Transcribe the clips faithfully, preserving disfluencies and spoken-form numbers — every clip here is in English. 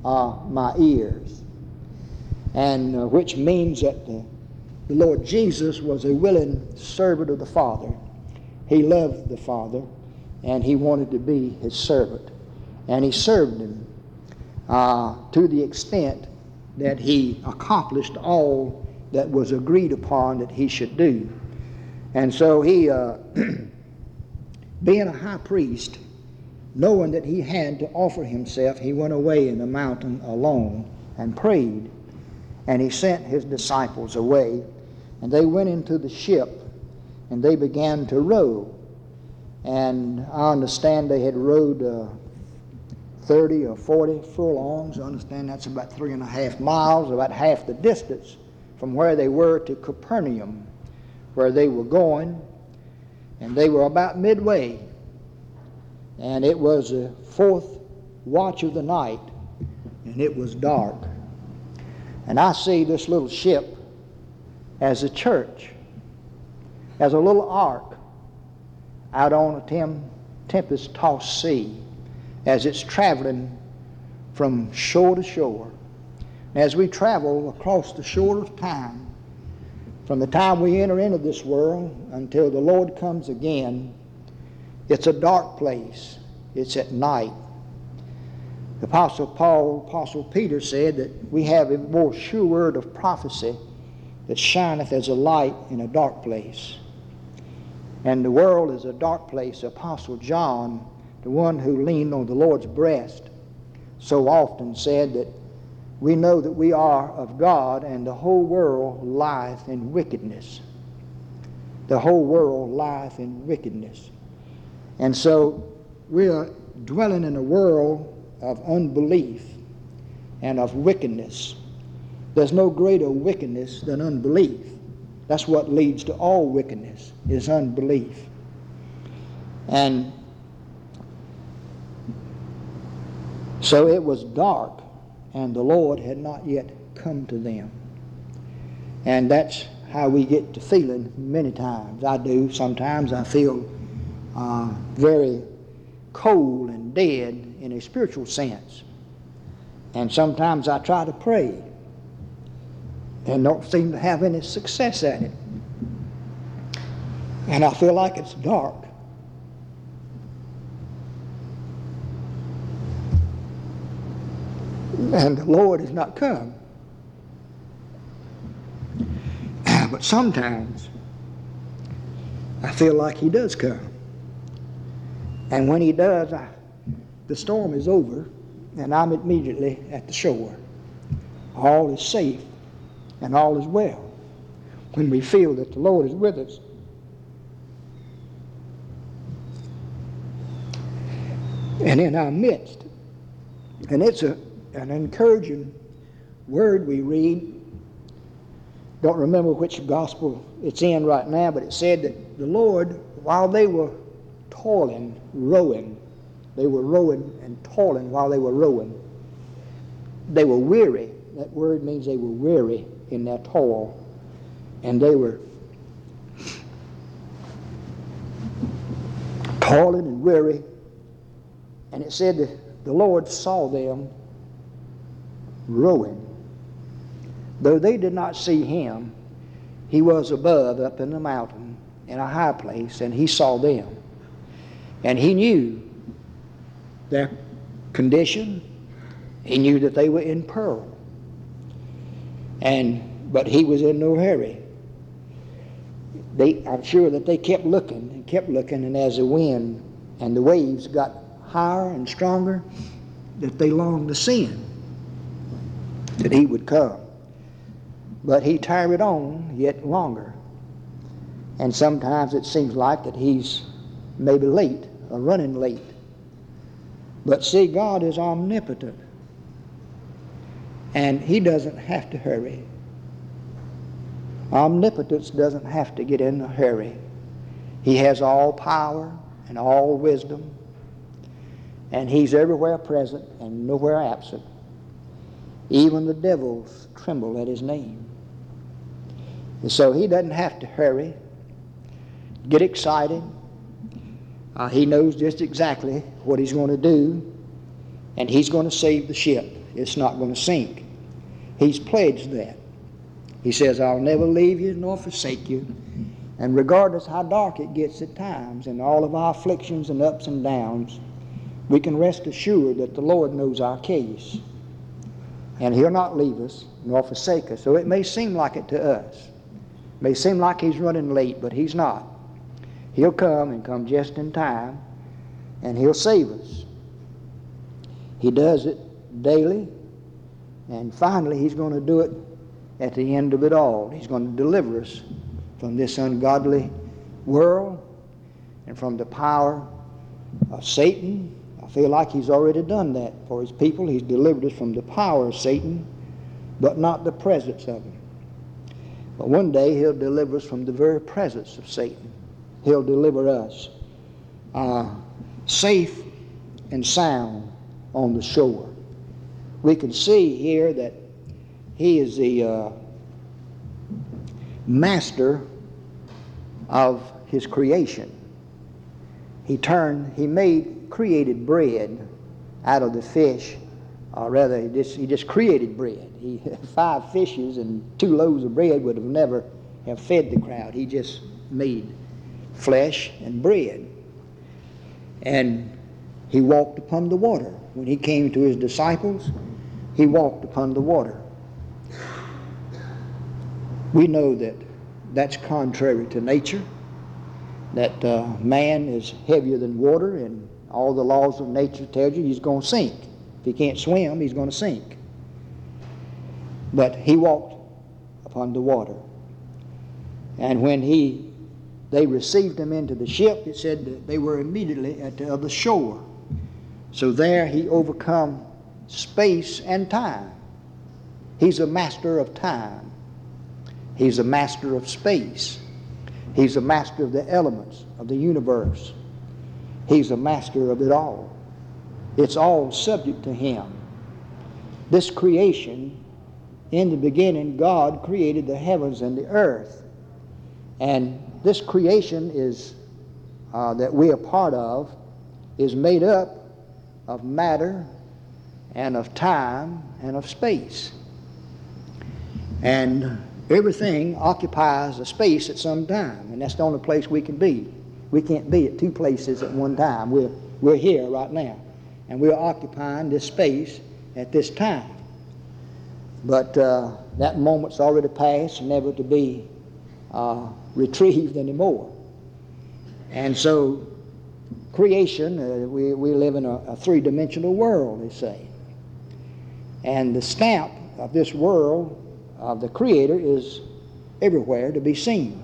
uh, my ears. And uh, which means that the, the Lord Jesus was a willing servant of the Father. He loved the Father, and he wanted to be his servant. And he served him uh, to the extent that he accomplished all that was agreed upon that he should do. And so he, uh, being a high priest, knowing that he had to offer himself, he went away in the mountain alone and prayed. And he sent his disciples away, and they went into the ship, and they began to row. And I understand they had rowed uh, thirty or forty furlongs. I understand that's about three and a half miles, about half the distance from where they were to Capernaum, where they were going. And they were about midway, and it was the fourth watch of the night, and it was dark. And I see this little ship as a church, as a little ark out on a tem- tempest-tossed sea, as it's traveling from shore to shore. And as we travel across the shore of time, from the time we enter into this world until the Lord comes again, it's a dark place. It's at night. The Apostle Paul, Apostle Peter said that we have a more sure word of prophecy that shineth as a light in a dark place. And the world is a dark place. Apostle John, the one who leaned on the Lord's breast, so often said that we know that we are of God, and the whole world lieth in wickedness. The whole world lieth in wickedness. And so we are dwelling in a world of unbelief and of wickedness. There's no greater wickedness than unbelief. That's what leads to all wickedness, is unbelief. And so it was dark, and the Lord had not yet come to them. And that's how we get to feeling many times. I do. Sometimes I feel uh, very cold and dead in a spiritual sense. And sometimes I try to pray and don't seem to have any success at it. And I feel like it's dark. And the Lord has not come. But sometimes I feel like he does come. And when he does, I, the storm is over, and I'm immediately at the shore. All is safe, and all is well, when we feel that the Lord is with us. And in our midst. And it's a, an encouraging word we read. Don't remember which gospel it's in right now, but it said that the Lord, while they were toiling, rowing, they were rowing and toiling while they were rowing, they were weary. That word means they were weary in their toil. And they were toiling and weary. And it said that the Lord saw them rowing. Though they did not see him, he was above, up in the mountain, in a high place, and he saw them. And he knew their condition. He knew that they were in peril. And but he was in no hurry. They, I'm sure that they kept looking and kept looking, and as the wind and the waves got higher and stronger, that they longed to see him, that he would come. But he tarried on yet longer. And sometimes it seems like that he's maybe late, or running late. But see, God is omnipotent. And he doesn't have to hurry. Omnipotence doesn't have to get in a hurry. He has all power and all wisdom. And he's everywhere present and nowhere absent. Even the devils tremble at his name. And so he doesn't have to hurry, get excited. Uh, he knows just exactly what he's going to do, and he's going to save the ship. it's not going to sink. He's pledged that. He says, I'll never leave you nor forsake you. And regardless how dark it gets at times, and all of our afflictions and ups and downs, we can rest assured that the Lord knows our case. And He'll not leave us nor forsake us. So it may seem like it to us. It may seem like He's running late, but He's not. He'll come and come just in time, and He'll save us. He does it daily, and finally He's going to do it at the end of it all. He's going to deliver us from this ungodly world and from the power of Satan. I feel like He's already done that for His people. He's delivered us from the power of Satan, but not the presence of him. But one day He'll deliver us from the very presence of Satan. He'll deliver us uh, safe and sound on the shore. We can see here that He is the uh, master of His creation. He turned, He made, created bread out of the fish, or rather, He just, he just created bread. He five fishes and two loaves of bread would have never have fed the crowd. He just made flesh and bread. And He walked upon the water. When He came to His disciples, He walked upon the water. We know that that's contrary to nature, that uh, man is heavier than water, and all the laws of nature tell you he's going to sink. If he can't swim, he's going to sink. But He walked upon the water. And when he, they received Him into the ship, it said that they were immediately at the other shore. So there He overcome space and time. He's a master of time. He's a master of space. He's a master of the elements of the universe. He's a master of it all. It's all subject to Him. This creation, in the beginning, God created the heavens and the earth. And this creation is uh, that we are part of is made up of matter and of time and of space. And everything occupies a space at some time, and that's the only place we can be. We can't be at two places at one time. We're, we're here right now, and we're occupying this space at this time. But uh, that moment's already passed, never to be uh, retrieved anymore. And so creation, uh, we, we live in a, a three-dimensional world, they say. And the stamp of this world of the Creator is everywhere to be seen.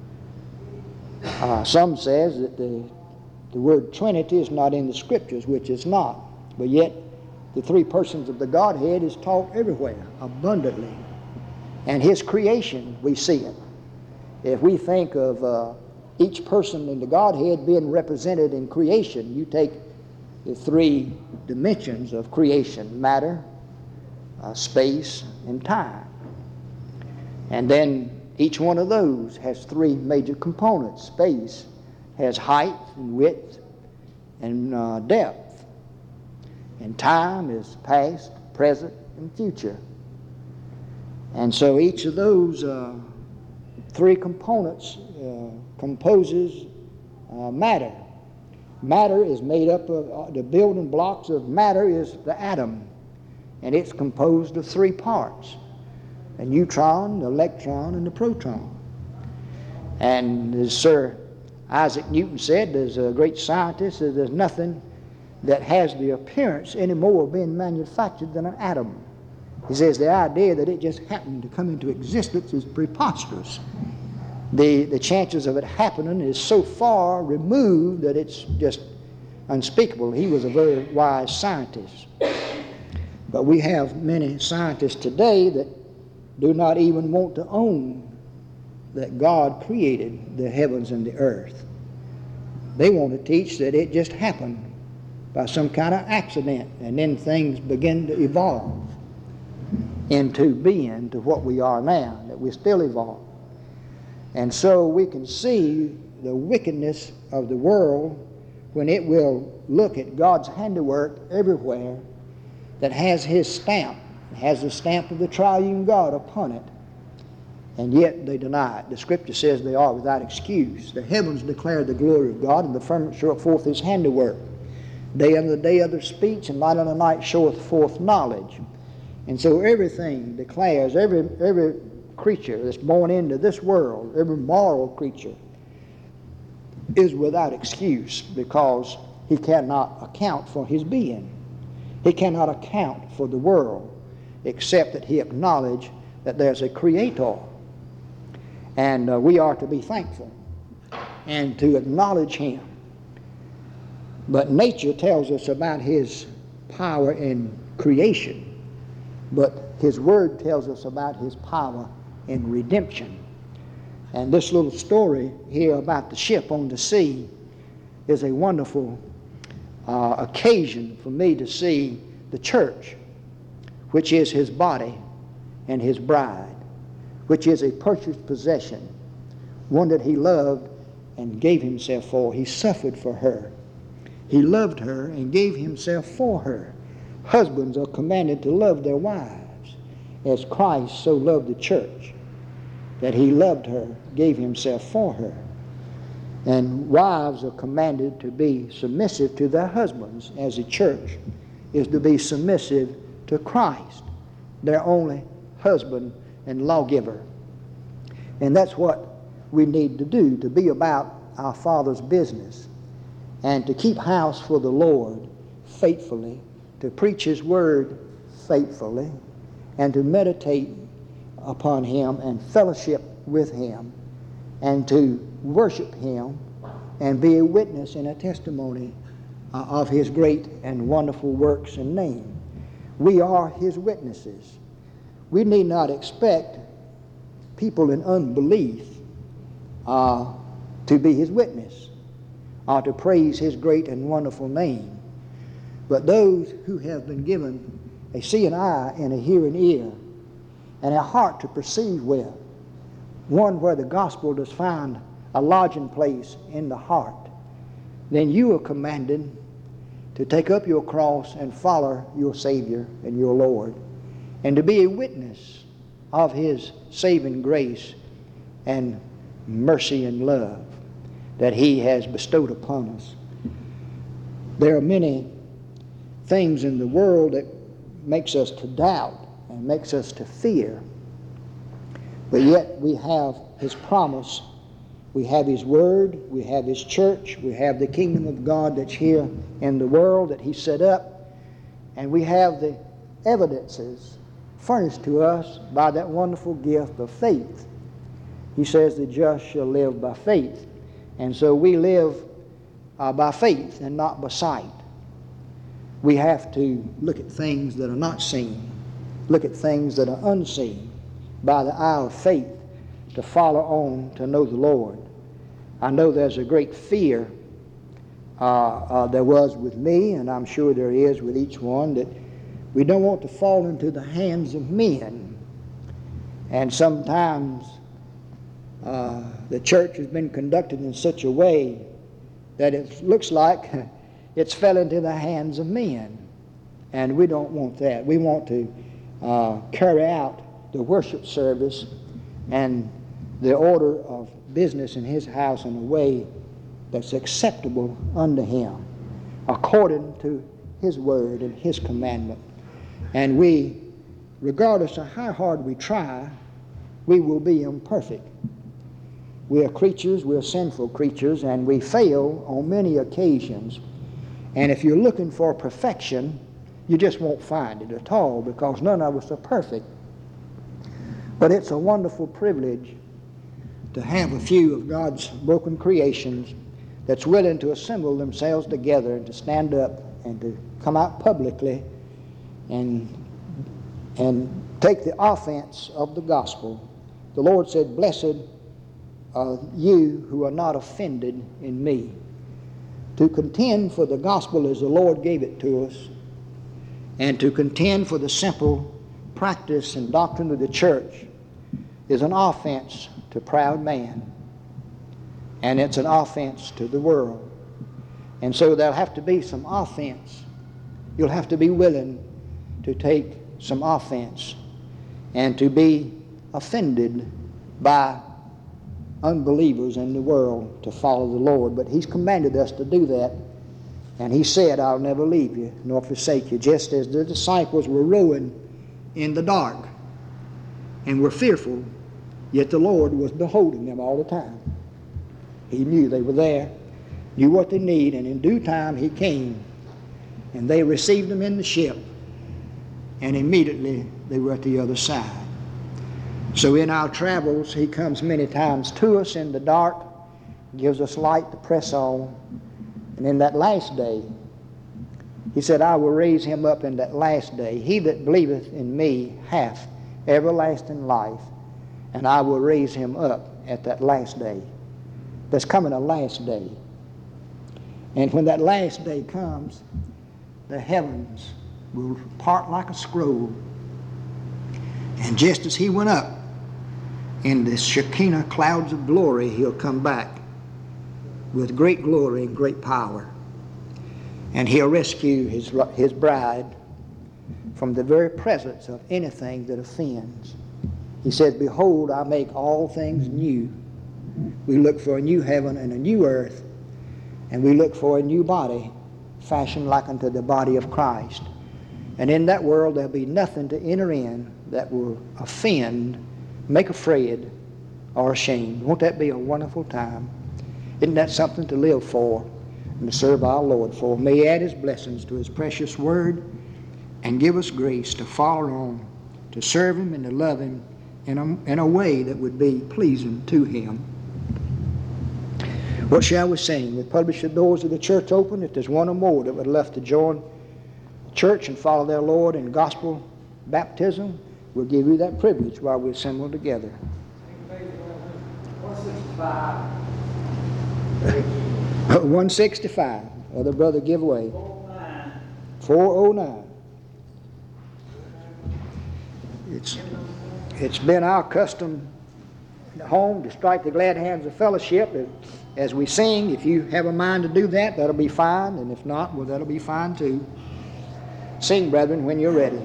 Uh, some says that the, the word Trinity is not in the Scriptures, which it's not. But yet the three persons of the Godhead is taught everywhere, abundantly. And His creation, we see it. If we think of uh, each person in the Godhead being represented in creation, you take the three dimensions of creation, matter, uh, space, and time. And then each one of those has three major components. Space has height and width and uh, depth. And time is past, present, and future. And so each of those uh, three components uh, composes uh, matter. Matter is made up of, uh, the building blocks of matter is the atom. And it's composed of three parts: a neutron, the electron, and the proton. And as Sir Isaac Newton said, as a great scientist, that there's nothing that has the appearance anymore of being manufactured than an atom. He says the idea that it just happened to come into existence is preposterous. The, the chances of it happening is so far removed that it's just unspeakable. He was a very wise scientist. But we have many scientists today that do not even want to own that God created the heavens and the earth. They want to teach that it just happened by some kind of accident, and then things begin to evolve into being to what we are now, that we still evolve. And so we can see the wickedness of the world when it will look at God's handiwork everywhere that has his stamp, has the stamp of the triune God upon it, and yet they deny it. The Scripture says they are without excuse. The heavens declare the glory of God, and the firmament showeth forth his handiwork. Day unto the day of their speech, and light unto the night showeth forth knowledge. And so everything declares, every, every creature that's born into this world, every moral creature, is without excuse, because he cannot account for his being. He cannot account for the world, except that he acknowledge that there's a creator. And uh, we are to be thankful and to acknowledge him. But nature tells us about his power in creation, but his word tells us about his power in redemption. And this little story here about the ship on the sea is a wonderful uh, occasion for me to see the church, which is his body and his bride, which is a purchased possession, one that he loved and gave himself for. He suffered for her. He loved her and gave himself for her. Husbands are commanded to love their wives as Christ so loved the church, that he loved her, gave himself for her. And wives are commanded to be submissive to their husbands, as the church is to be submissive to Christ, their only husband and lawgiver. And that's what we need to do, to be about our Father's business, and to keep house for the Lord faithfully, to preach his word faithfully, and to meditate upon him and fellowship with him, and to worship him and be a witness and a testimony uh, of his great and wonderful works and name. We are his witnesses. We need not expect people in unbelief uh, to be his witness or to praise his great and wonderful name. But those who have been given a seeing eye and a hearing ear and a heart to perceive with, one where the gospel does find a lodging place in the heart, then you are commanded to take up your cross and follow your Savior and your Lord, and to be a witness of his saving grace and mercy and love that he has bestowed upon us. There are many things in the world that makes us to doubt and makes us to fear, but yet we have his promise. We have his word, we have his church, we have the kingdom of God that's here in the world that he set up, and we have the evidences furnished to us by that wonderful gift of faith. He says the just shall live by faith. And so we live uh, by faith and not by sight. We have to look at things that are not seen, look at things that are unseen by the eye of faith, to follow on to know the Lord. I know there's a great fear uh, uh, there was with me, and I'm sure there is with each one, that we don't want to fall into the hands of men. And sometimes uh, the church has been conducted in such a way that it looks like it's fell into the hands of men. And we don't want that. We want to uh, carry out the worship service and the order of business in his house in a way that's acceptable unto him, according to his word and his commandment. And we, regardless of how hard we try, we will be imperfect. We are creatures, we are sinful creatures, and we fail on many occasions. And if you're looking for perfection, you just won't find it at all, because none of us are perfect. But it's a wonderful privilege to have a few of God's broken creations that's willing to assemble themselves together and to stand up and to come out publicly and, and take the offense of the gospel. The Lord said, "Blessed are you who are not offended in me." To contend for the gospel as the Lord gave it to us, and to contend for the simple practice and doctrine of the church, is an offense to proud man, and it's an offense to the world. And so there'll have to be some offense. You'll have to be willing to take some offense and to be offended by unbelievers in the world to follow the Lord. But He's commanded us to do that. And He said, I'll never leave you nor forsake you. Just as the disciples were rowing in the dark and were fearful, yet the Lord was beholding them all the time. He knew they were there, knew what they need, and in due time He came, and they received Him in the ship, and immediately they were at the other side. So in our travels, He comes many times to us in the dark, gives us light to press on, and in that last day, He said, I will raise him up in that last day. He that believeth in me hath everlasting life, and I will raise him up at that last day. There's coming a last day. And when that last day comes, the heavens will part like a scroll. And just as He went up in the Shekinah clouds of glory, He'll come back with great glory and great power. And He'll rescue his, his bride from the very presence of anything that offends. He says, behold, I make all things new. We look for a new heaven and a new earth, and we look for a new body fashioned like unto the body of Christ. And in that world there'll be nothing to enter in that will offend, make afraid, or ashamed. Won't that be a wonderful time? Isn't that something to live for and to serve our Lord for? May He add His blessings to His precious word and give us grace to follow on, to serve Him and to love Him in a, in a way that would be pleasing to Him. What shall we sing? We publish the doors of the church open. If there's one or more that would love to join the church and follow their Lord in gospel baptism, we'll give you that privilege while we assemble together. one sixty-five. Other brother, give way. four oh nine. It's, it's been our custom at home to strike the glad hands of fellowship as we sing. If you have a mind to do that, that'll be fine. And if not, well, that'll be fine too. Sing, brethren, when you're ready.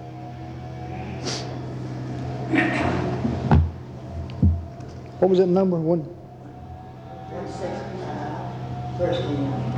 What was that number? One? one sixty-five. Verse one.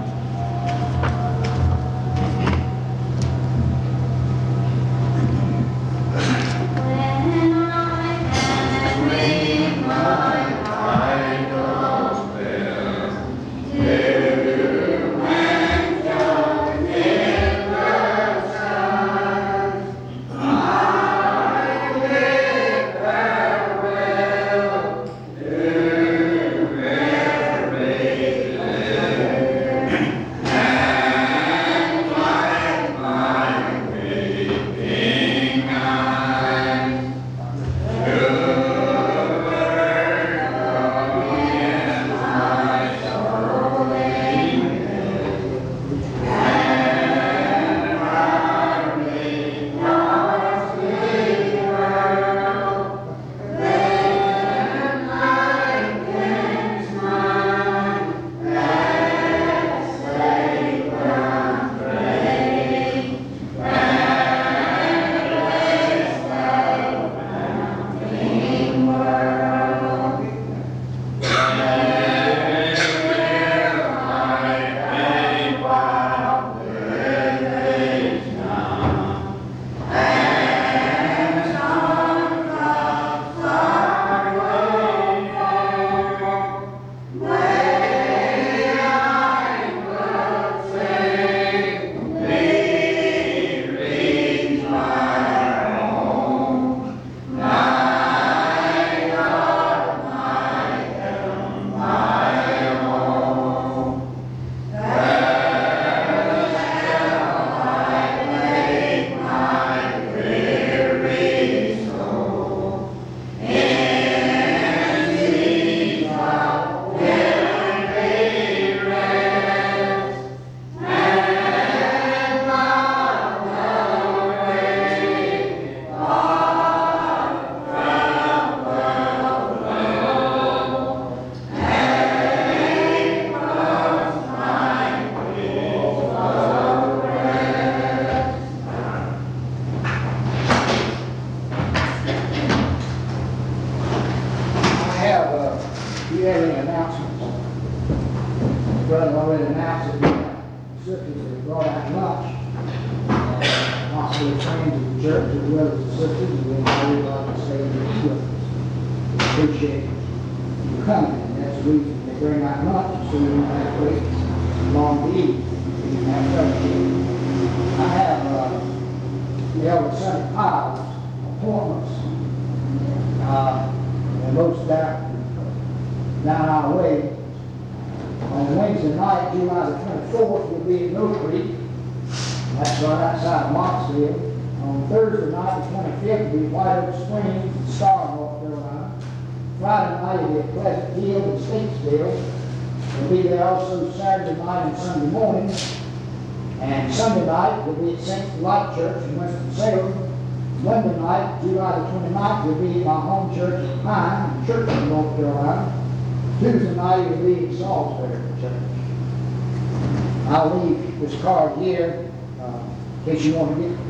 Do you have any announcements? Brother already announced that sisters have brought out lunch. Uh, possibly friends of the church as well as the sisters, and we invite everybody to stay with us. We appreciate you coming, and that's the reason they bring out lunch, so we don't have to wait long to eat. We can have fellowship. I have uh, the Elder Sonny Piles appointments, uh, and most down, down our way. On Wednesday night, July the twenty-fourth, we'll be at Mill Creek. That's right outside of Moxville. On Thursday night, the twenty-fifth, we'll be at White Oak Springs in Star, North Carolina. Friday night, we'll be at Pleasant Hill in Statesville. We'll be there also Saturday night and Sunday morning. And Sunday night, we'll be at Saint Light Church in Winston-Salem. Monday night, July the twenty-ninth, we'll be at my home church at Pine, in Churchland, North Carolina. Tuesday night, we'll be in Salisbury Church. I'll leave this card here, uh, in case you want to get,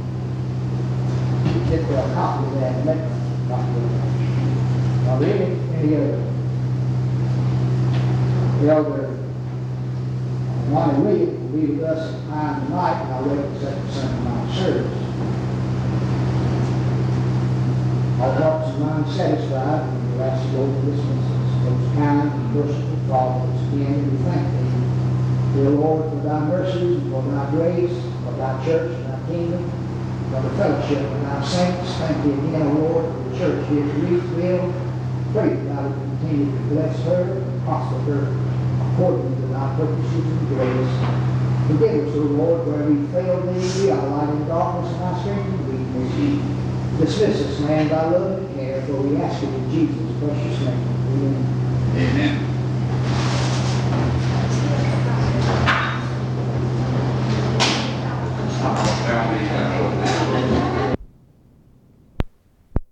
get a copy of that. Make a copy of that. Are there any, any other? The Elder Lonnie Williams will be with us at nine tonight, and I'll represent the Sunday night service. Our hearts and minds satisfied, and we'll ask you over this message. Those kind and merciful fathers, again, we thank thee, dear Lord, for thy mercies, for thy grace, for thy church and thy kingdom, for the fellowship of thy saints. Thank thee again, O Lord, for the church here at Reevesville. Pray that thou would continue to bless her and prosper her according to thy purposes and grace. Forgive us, O Lord, where we failed thee, our light in darkness and our strength in weakness. Dismiss us, man, by love and care, for we ask it in Jesus' precious name. Amen. Amen. Now we have